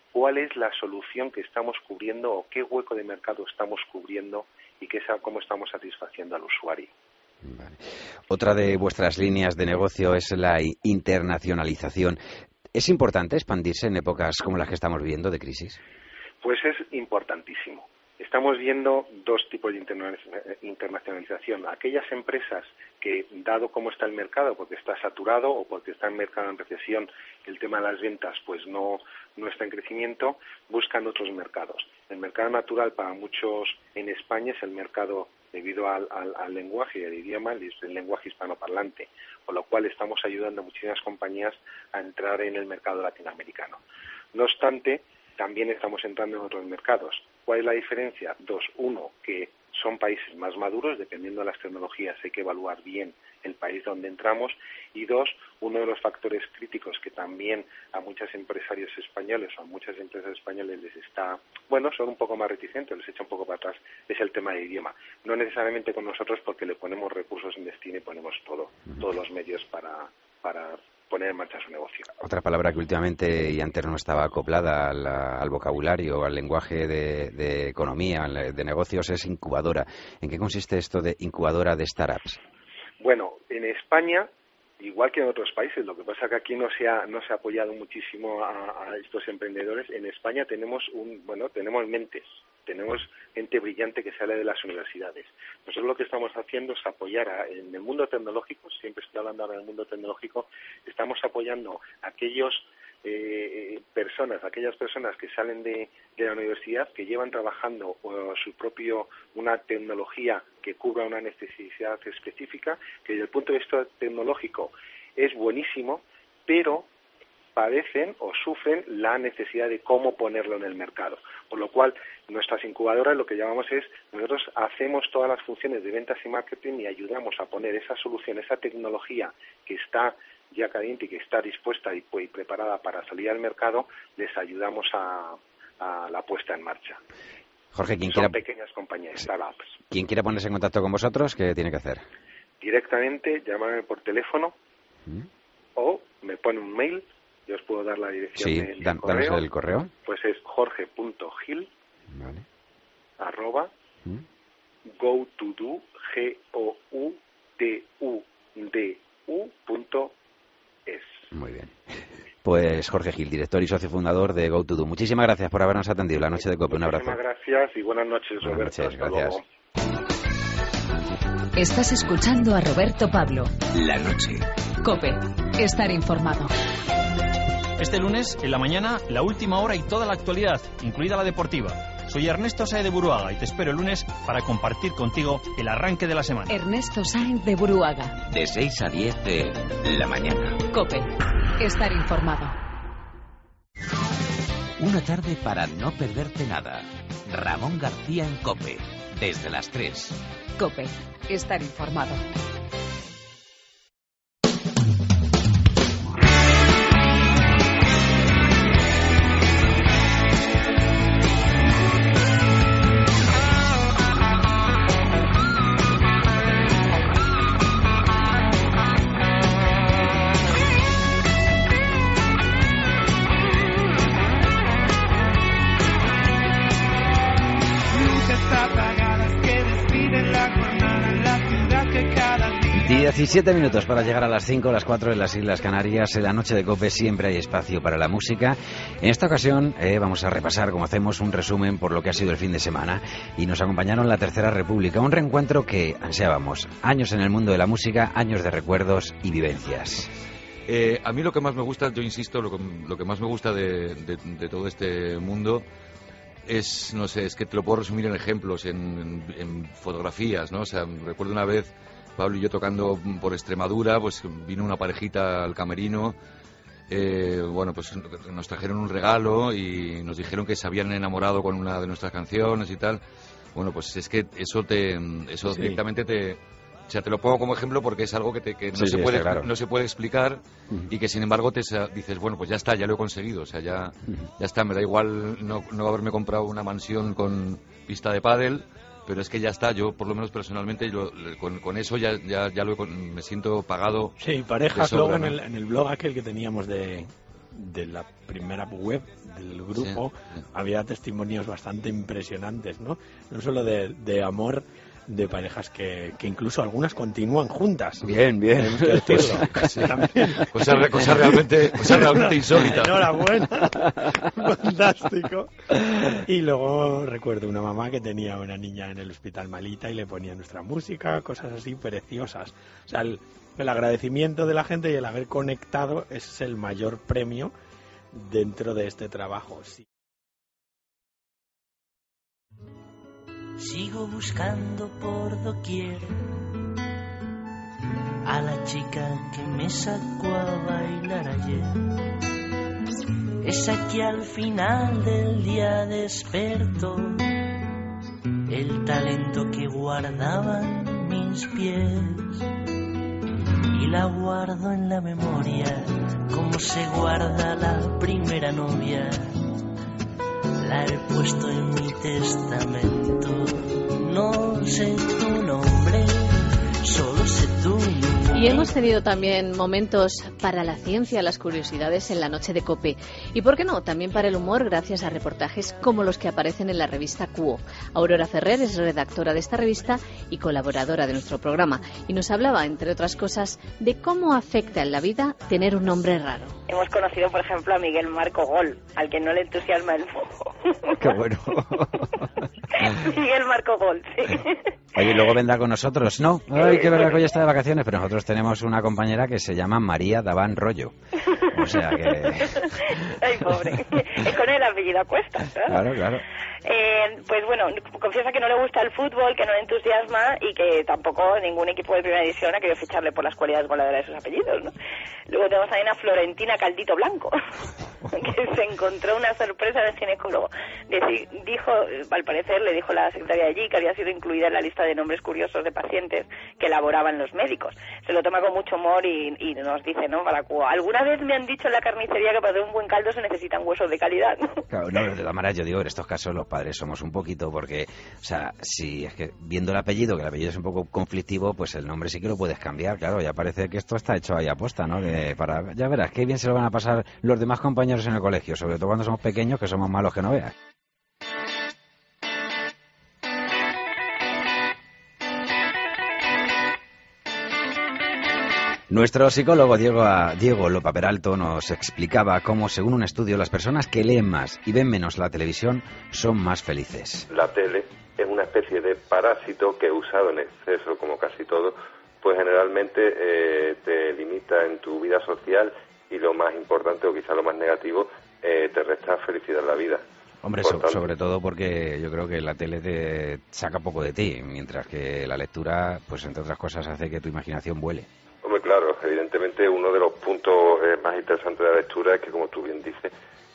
cuál es la solución que estamos cubriendo o qué hueco de mercado estamos cubriendo y cómo estamos satisfaciendo al usuario. Vale. Otra de vuestras líneas de negocio es la internacionalización. ¿Es importante expandirse en épocas como las que estamos viviendo de crisis? Pues es importantísimo. Estamos viendo dos tipos de internacionalización. Aquellas empresas que, dado cómo está el mercado, porque está saturado o porque está el mercado en recesión, el tema de las ventas pues no está en crecimiento, buscan otros mercados. El mercado natural para muchos en España es el mercado debido al lenguaje y al idioma, el lenguaje hispanoparlante, con lo cual estamos ayudando a muchísimas compañías a entrar en el mercado latinoamericano. No obstante, también estamos entrando en otros mercados. ¿Cuál es la diferencia? Dos. Uno, que son países más maduros, dependiendo de las tecnologías hay que evaluar bien el país donde entramos. Y dos, uno de los factores críticos que también a muchos empresarios españoles o a muchas empresas españoles les está, son un poco más reticentes, les echa un poco para atrás, es el tema de idioma. No necesariamente con nosotros porque le ponemos recursos en destino y ponemos todos los medios para poner en marcha su negocio. Otra palabra que últimamente y antes no estaba acoplada al vocabulario, al lenguaje de economía, de negocios, es incubadora. ¿En qué consiste esto de incubadora de startups? Bueno, en España, igual que en otros países, lo que pasa es que aquí no se ha apoyado muchísimo a estos emprendedores. En España tenemos mentes, tenemos gente brillante que sale de las universidades. Nosotros lo que estamos haciendo es apoyar en el mundo tecnológico, siempre estoy hablando ahora del mundo tecnológico, estamos apoyando a aquellas personas que salen de la universidad, que llevan trabajando una tecnología que cubra una necesidad específica, que desde el punto de vista tecnológico es buenísimo, pero padecen o sufren la necesidad de cómo ponerlo en el mercado. Por lo cual, nuestras incubadoras lo que llamamos es, nosotros hacemos todas las funciones de ventas y marketing y ayudamos a poner esa solución, esa tecnología que está ya caliente y que está dispuesta y preparada para salir al mercado, les ayudamos a la puesta en marcha. Jorge, Son pequeñas compañías, startups. Quien quiera ponerse en contacto con vosotros, ¿qué tiene que hacer? Directamente, llamarme por teléfono o me pone un mail. Yo os puedo dar la dirección del correo. Danos el correo. Pues es jorge.gil vale. @gotodo, GOUTUDU.es. Muy bien. Pues Jorge Gil, director y socio fundador de GoToDo. Muchísimas gracias por habernos atendido la noche de COPE. Un abrazo. Muchísimas gracias y buenas noches, Roberto. Buenas noches, Hasta gracias. Luego. Estás escuchando a Roberto Pablo. La noche. COPE. Estar informado. Este lunes, en la mañana, la última hora y toda la actualidad, incluida la deportiva. Soy Ernesto Sáenz de Buruaga y te espero el lunes para compartir contigo el arranque de la semana. Ernesto Sáenz de Buruaga. De 6 a 10 de la mañana. COPE. Estar informado. Una tarde para no perderte nada. Ramón García en COPE. Desde las 3. COPE. Estar informado. Nunca está apagada, es que despiden la jornada en la ciudad que cada día... 17 minutos para llegar a las 5, las 4 en las Islas Canarias. En la noche de COPE siempre hay espacio para la música. En esta ocasión vamos a repasar, como hacemos, un resumen por lo que ha sido el fin de semana. Y nos acompañaron la Tercera República, un reencuentro que ansiábamos. Años en el mundo de la música, años de recuerdos y vivencias. A mí lo que más me gusta, yo insisto, lo que más me gusta de todo este mundo es, no sé, es que te lo puedo resumir en ejemplos, en fotografías, ¿no? O sea, recuerdo una vez Pablo y yo tocando por Extremadura, pues vino una parejita al camerino, bueno, pues nos trajeron un regalo y nos dijeron que se habían enamorado con una de nuestras canciones y tal. Bueno, pues es que eso sí. Directamente o sea, te lo pongo como ejemplo porque es algo que no se puede explicar y que sin embargo dices, bueno, pues ya está, ya lo he conseguido, o sea, ya está, me da igual no haberme comprado una mansión con pista de pádel, pero es que ya está, yo por lo menos personalmente con eso ya me siento pagado. Sí, parejas luego en el blog aquel que teníamos de de la primera web del grupo, había testimonios bastante impresionantes, ¿no? No solo de amor de parejas que incluso algunas continúan juntas. Bien. Cosa realmente insólita. Enhorabuena. Fantástico. Y luego recuerdo una mamá que tenía una niña en el hospital malita y le ponía nuestra música, cosas así preciosas. O sea, el agradecimiento de la gente y el haber conectado es el mayor premio dentro de este trabajo. Sí. Sigo buscando por doquier a la chica que me sacó a bailar ayer. Esa que al final del día despertó el talento que guardaban mis pies. Y la guardo en la memoria como se guarda la primera novia. La he puesto en mi testamento. No sé tu nombre, solo sé tu nombre. Y hemos tenido también momentos para la ciencia, las curiosidades en la noche de COPE. Y por qué no, también para el humor, gracias a reportajes como los que aparecen en la revista Quo. Aurora Ferrer es redactora de esta revista y colaboradora de nuestro programa. Y nos hablaba, entre otras cosas, de cómo afecta en la vida tener un nombre raro. Hemos conocido, por ejemplo, a Miguel Marco Gol, al que no le entusiasma el mojo. Qué bueno. Miguel Marco Gol, sí. Oye, luego vendrá con nosotros, ¿no? Ay, qué verdad que hoy está de vacaciones, pero nosotros tenemos una compañera que se llama María Daván Rollo. O sea que... Ay, pobre. Es con el apellido a cuestas, ¿verdad? Claro. Pues bueno, confiesa que no le gusta el fútbol, que no le entusiasma y que tampoco ningún equipo de primera división ha querido ficharle por las cualidades voladoras de sus apellidos, ¿no? Luego tenemos también a Florentina Caldito Blanco, que se encontró una sorpresa del ginecólogo. Dijo, al parecer, le dijo la secretaria de allí que había sido incluida en la lista de nombres curiosos de pacientes que elaboraban los médicos. Se lo toma con mucho humor y nos dice, ¿no? Alguna vez me han dicho en la carnicería que para hacer un buen caldo se necesitan huesos de calidad, ¿no? Claro, no, de todas maneras yo digo, en estos casos los padres somos un poquito, porque, o sea, si es que viendo el apellido, que el apellido es un poco conflictivo, pues el nombre sí que lo puedes cambiar, claro, ya parece que esto está hecho ahí a posta, ¿no? Ya verás, qué bien se lo van a pasar los demás compañeros en el colegio, sobre todo cuando somos pequeños, que somos malos que no veas. Nuestro psicólogo Diego Lopa Peralto nos explicaba cómo, según un estudio, las personas que leen más y ven menos la televisión son más felices. La tele es una especie de parásito que, usado en exceso, como casi todo, pues generalmente te limita en tu vida social y, lo más importante, o quizá lo más negativo, te resta felicidad en la vida. Hombre, sobre todo porque yo creo que la tele te saca poco de ti, mientras que la lectura, pues entre otras cosas, hace que tu imaginación vuele. Hombre, claro, evidentemente uno de los puntos más interesantes de la lectura es que, como tú bien dices,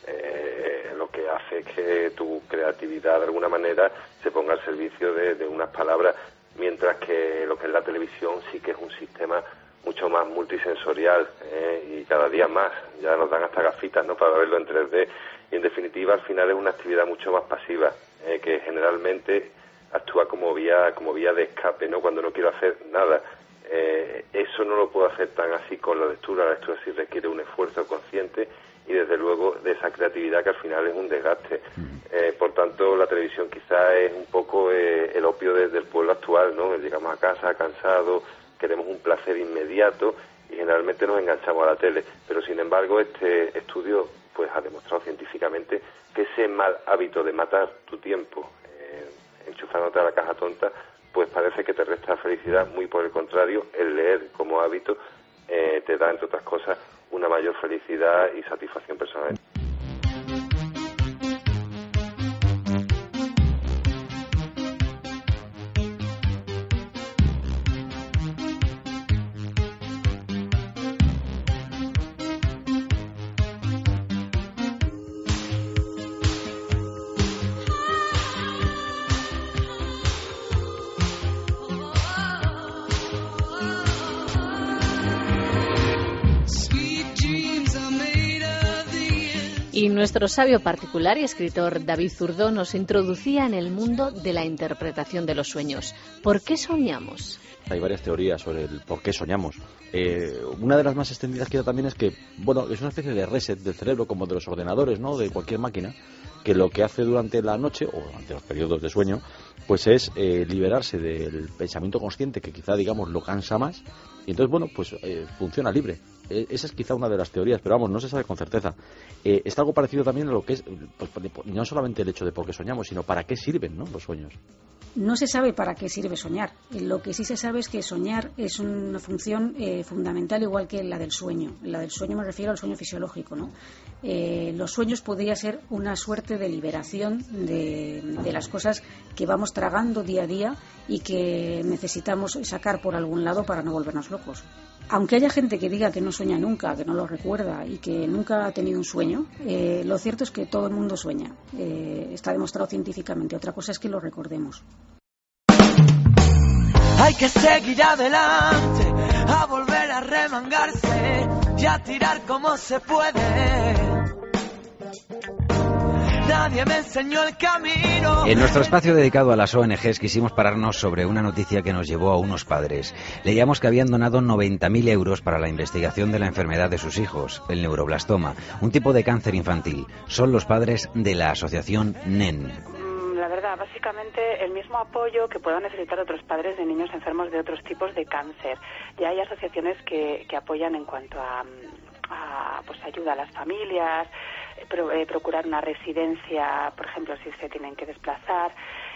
lo que hace es que tu creatividad de alguna manera se ponga al servicio de unas palabras, mientras que lo que es la televisión sí que es un sistema mucho más multisensorial, y cada día más, ya nos dan hasta gafitas, ¿no?, para verlo en 3D, y en definitiva al final es una actividad mucho más pasiva, que generalmente actúa como vía de escape, ¿no?, cuando no quiero hacer nada. Eso no lo puedo hacer tan así con la lectura sí requiere un esfuerzo consciente y desde luego de esa creatividad que al final es un desgaste. Por tanto, la televisión quizá es un poco el opio del pueblo actual, ¿no? Llegamos a casa cansados, queremos un placer inmediato y generalmente nos enganchamos a la tele. Pero sin embargo, este estudio pues ha demostrado científicamente que ese mal hábito de matar tu tiempo enchufándote a la caja tonta, pues parece que te resta felicidad. Muy por el contrario, el leer como hábito te da, entre otras cosas, una mayor felicidad y satisfacción personal. Sweet dreams are made of the Y nuestro sabio particular y escritor David Zurdo nos introducía en el mundo de la interpretación de los sueños. ¿Por qué soñamos? Hay varias teorías sobre el por qué soñamos. Una de las más extendidas quizá también es que, bueno, es una especie de reset del cerebro, como de los ordenadores, ¿no?, de cualquier máquina, que lo que hace durante la noche o durante los periodos de sueño, pues es liberarse del pensamiento consciente, que quizá, digamos, lo cansa más, y entonces, bueno, pues funciona libre. Esa es quizá una de las teorías, pero vamos, no se sabe con certeza. Está algo parecido también a lo que es, pues, no solamente el hecho de por qué soñamos, sino para qué sirven, ¿no?, los sueños. No se sabe para qué sirve soñar. Lo que sí se sabe es que soñar es una función fundamental, igual que la del sueño. La del sueño me refiero al sueño fisiológico, ¿no? Los sueños podría ser una suerte de liberación de las cosas que vamos tragando día a día y que necesitamos sacar por algún lado para no volvernos locos. Aunque haya gente que diga que no sueña nunca, que no lo recuerda y que nunca ha tenido un sueño, lo cierto es que todo el mundo sueña. Está demostrado científicamente. Otra cosa es que lo recordemos. Hay que seguir adelante, a volver a remangarse y a tirar como se puede. Nadie me enseñó el camino. En nuestro espacio dedicado a las ONGs quisimos pararnos sobre una noticia que nos llevó a unos padres. Leíamos que habían donado 90.000 euros para la investigación de la enfermedad de sus hijos, el neuroblastoma, un tipo de cáncer infantil. Son los padres de la asociación NEN. La verdad, básicamente el mismo apoyo que puedan necesitar otros padres de niños enfermos de otros tipos de cáncer. Ya hay asociaciones que apoyan en cuanto a pues ayuda a las familias, procurar una residencia, por ejemplo, si se tienen que desplazar.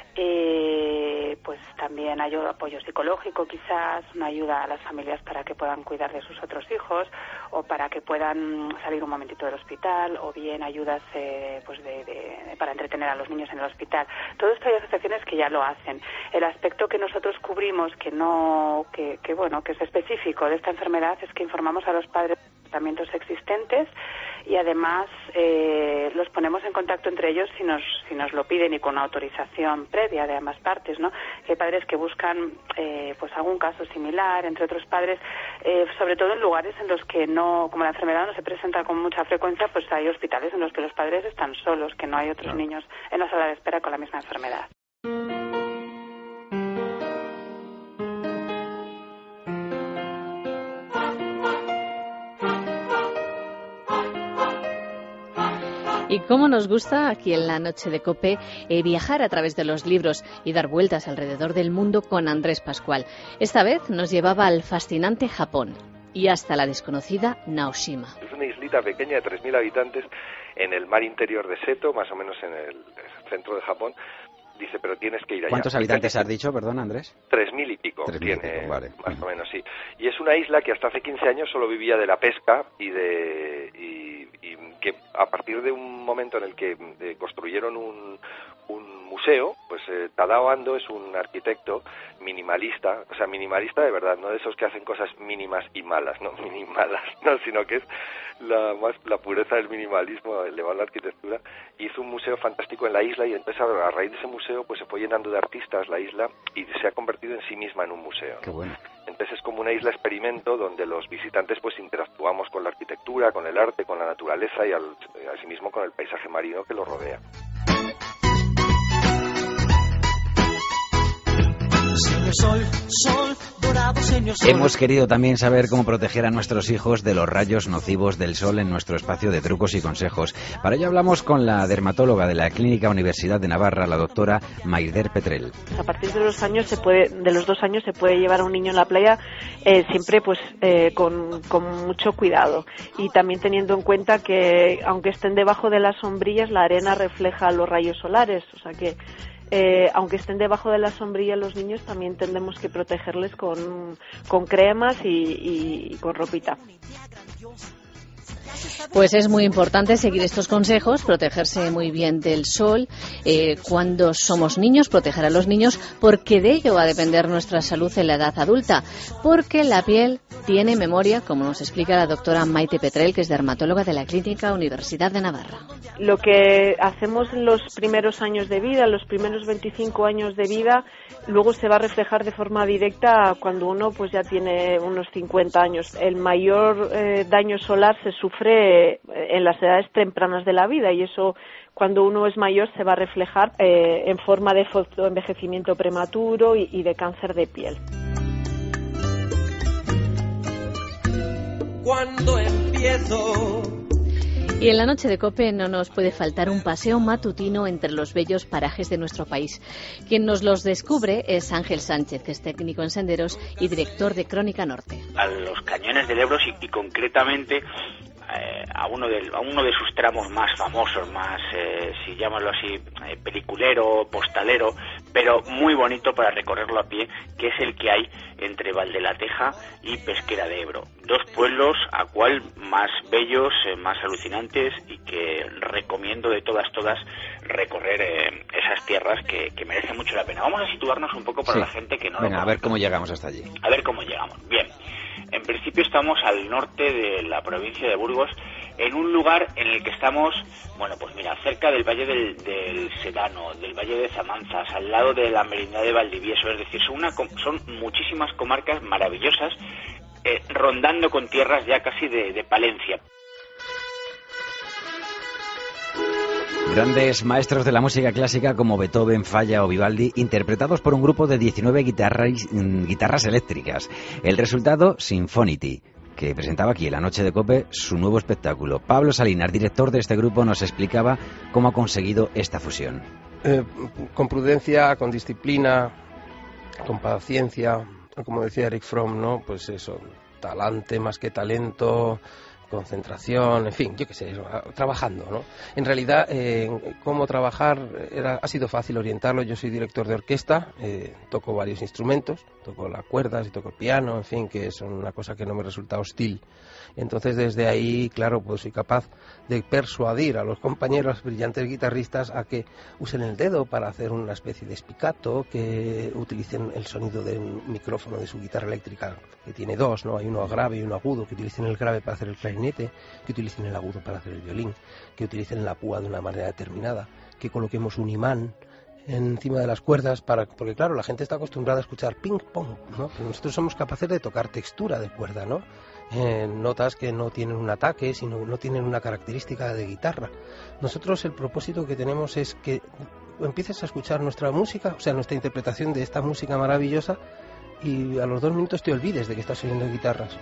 Pues también hay apoyo psicológico, quizás una ayuda a las familias para que puedan cuidar de sus otros hijos o para que puedan salir un momentito del hospital, o bien ayudas pues para entretener a los niños en el hospital. Todo esto hay asociaciones que ya lo hacen. El aspecto que nosotros cubrimos, que es específico de esta enfermedad, es que informamos a los padres de tratamientos existentes y además los ponemos en contacto entre ellos si nos lo piden y con una autorización previa de ambas partes, ¿no? Que hay padres que buscan pues algún caso similar entre otros padres, sobre todo en lugares en los que no, como la enfermedad no se presenta con mucha frecuencia, pues hay hospitales en los que los padres están solos, que no hay otros niños en la sala de espera con la misma enfermedad. Y cómo nos gusta aquí en la Noche de COPE viajar a través de los libros y dar vueltas alrededor del mundo con Andrés Pascual. Esta vez nos llevaba al fascinante Japón y hasta la desconocida Naoshima. Es una islita pequeña de 3.000 habitantes en el mar interior de Seto, más o menos en el centro de Japón. Dice, pero tienes que ir allá. ¿Cuántos habitantes has dicho, perdón, Andrés? 3.000 y pico 3.000 tiene, y pico, vale. Más o menos, sí. Y es una isla que hasta hace 15 años solo vivía de la pesca y que a partir de un momento en el que construyeron un museo, pues Tadao Ando es un arquitecto minimalista, o sea, minimalista de verdad, no de esos que hacen cosas mínimas y malas, no minimalas, no, sino que es la pureza del minimalismo elevado a la arquitectura. Hizo un museo fantástico en la isla y entonces a raíz de ese museo pues se fue llenando de artistas la isla y se ha convertido en sí misma en un museo, ¿no? Qué bueno. Entonces es como una isla experimento donde los visitantes pues interactuamos con la arquitectura, con el arte, con la naturaleza y asimismo con el paisaje marino que lo rodea. Hemos querido también saber cómo proteger a nuestros hijos de los rayos nocivos del sol en nuestro espacio de trucos y consejos. Para ello hablamos con la dermatóloga de la Clínica Universidad de Navarra, la doctora Maider Petrel. A partir de los 2 años se puede llevar a un niño en la playa siempre pues con mucho cuidado, y también teniendo en cuenta que aunque estén debajo de las sombrillas, la arena refleja los rayos solares, o sea que aunque estén debajo de la sombrilla los niños, también tendremos que protegerles con cremas y con ropita. Pues es muy importante seguir estos consejos, protegerse muy bien del sol cuando somos niños, proteger a los niños, porque de ello va a depender nuestra salud en la edad adulta, porque la piel tiene memoria, como nos explica la doctora Maite Petrel, que es dermatóloga de la Clínica Universidad de Navarra. Lo que hacemos en los primeros años de vida, los primeros 25 años de vida, luego se va a reflejar de forma directa cuando uno pues ya tiene unos 50 años. El mayor daño solar se sufre siempre en las edades tempranas de la vida, y eso cuando uno es mayor se va a reflejar en forma de fotoenvejecimiento prematuro y de cáncer de piel. Cuando empiezo. Y en la noche de COPE no nos puede faltar un paseo matutino entre los bellos parajes de nuestro país. Quien nos los descubre es Ángel Sánchez, que es técnico en senderos y director de Crónica Norte. A los cañones del Ebro y concretamente a uno de sus tramos más famosos, más, si llamarlo así, peliculero, postalero, pero muy bonito para recorrerlo a pie, que es el que hay entre Valdelateja y Pesquera de Ebro. Dos pueblos a cual más bellos, más alucinantes, y que recomiendo de todas recorrer esas tierras que merecen mucho la pena. Vamos a situarnos un poco para la gente que no Venga, lo a ver cómo llegamos hasta allí. A ver cómo llegamos. Bien. En principio estamos al norte de la provincia de Burgos, en un lugar en el que estamos, bueno, pues mira, cerca del Valle del Sedano, del Valle de Zamanzas, al lado de la Merindad de Valdivieso, es decir, son muchísimas comarcas maravillosas, rondando con tierras ya casi de Palencia. Grandes maestros de la música clásica como Beethoven, Falla o Vivaldi, interpretados por un grupo de 19 guitarras eléctricas. El resultado, Sinfonity, que presentaba aquí en la noche de COPE su nuevo espectáculo. Pablo Salinas, director de este grupo, nos explicaba cómo ha conseguido esta fusión. Con prudencia, con disciplina, con paciencia, como decía Eric Fromm, ¿no? Pues eso, talante más que talento, concentración, en fin, yo qué sé, trabajando, ¿no? En realidad, cómo trabajar ha sido fácil orientarlo. Yo soy director de orquesta, toco varios instrumentos, toco las cuerdas y toco el piano, en fin, que son una cosa que no me resulta hostil. Entonces, desde ahí, claro, pues soy capaz de persuadir a los compañeros brillantes guitarristas a que usen el dedo para hacer una especie de spiccato, que utilicen el sonido de un micrófono de su guitarra eléctrica, que tiene dos, ¿no? Hay uno grave y uno agudo, que utilicen el grave para hacer el clarinete, que utilicen el agudo para hacer el violín, que utilicen la púa de una manera determinada, que coloquemos un imán encima de las cuerdas porque claro, la gente está acostumbrada a escuchar ping pong, ¿no? Pero nosotros somos capaces de tocar textura de cuerda, ¿no? Notas que no tienen un ataque, sino no tienen una característica de guitarra. Nosotros el propósito que tenemos es que empieces a escuchar nuestra música, o sea, nuestra interpretación de esta música maravillosa, y a los 2 minutos te olvides de que estás oyendo guitarras.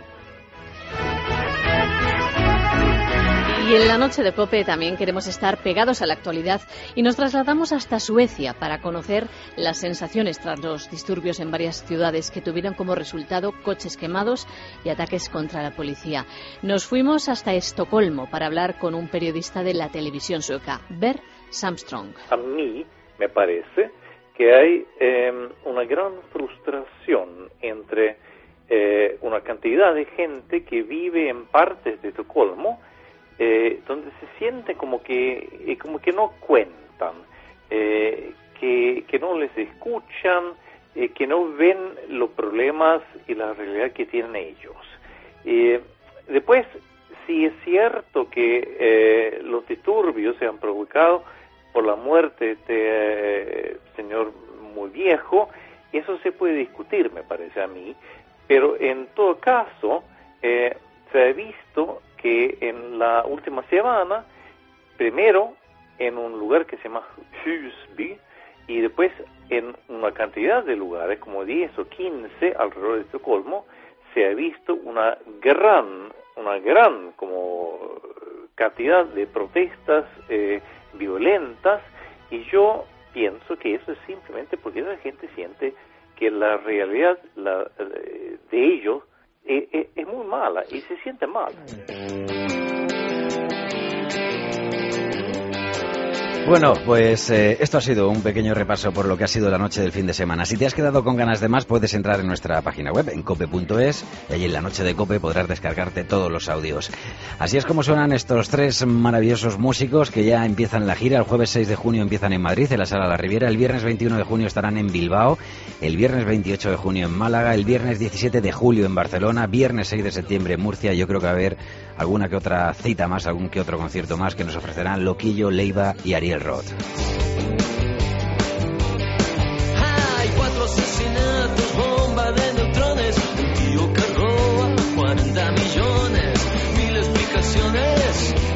Y en la noche de COPE también queremos estar pegados a la actualidad y nos trasladamos hasta Suecia para conocer las sensaciones tras los disturbios en varias ciudades que tuvieron como resultado coches quemados y ataques contra la policía. Nos fuimos hasta Estocolmo para hablar con un periodista de la televisión sueca, Bert Samström. A mí me parece que hay una gran frustración entre una cantidad de gente que vive en partes de Estocolmo donde se siente como que no cuentan, que no les escuchan, que no ven los problemas y la realidad que tienen ellos. Después, sí es cierto que los disturbios se han provocado por la muerte de este señor muy viejo, eso se puede discutir, me parece a mí, pero en todo caso se ha visto que en la última semana, primero en un lugar que se llama Husby y después en una cantidad de lugares, como 10 o 15 alrededor de Estocolmo, se ha visto una gran como cantidad de protestas violentas, y yo pienso que eso es simplemente porque la gente siente que la realidad de ellos es muy mala y se siente mal. Bueno, pues esto ha sido un pequeño repaso por lo que ha sido la noche del fin de semana. Si te has quedado con ganas de más, puedes entrar en nuestra página web, en cope.es, y allí en la noche de COPE podrás descargarte todos los audios. Así es como suenan estos 3 maravillosos músicos que ya empiezan la gira. El jueves 6 de junio empiezan en Madrid, en la Sala La Riviera. El viernes 21 de junio estarán en Bilbao. El viernes 28 de junio en Málaga. El viernes 17 de julio en Barcelona. Viernes 6 de septiembre en Murcia. Yo creo que va a haber alguna que otra cita más, algún que otro concierto más que nos ofrecerán Loquillo, Leiva y Ariel Roth. Hay 4 asesinatos, bomba de neutrones, un tío que roba 40 millones, 1000 explicaciones. canciones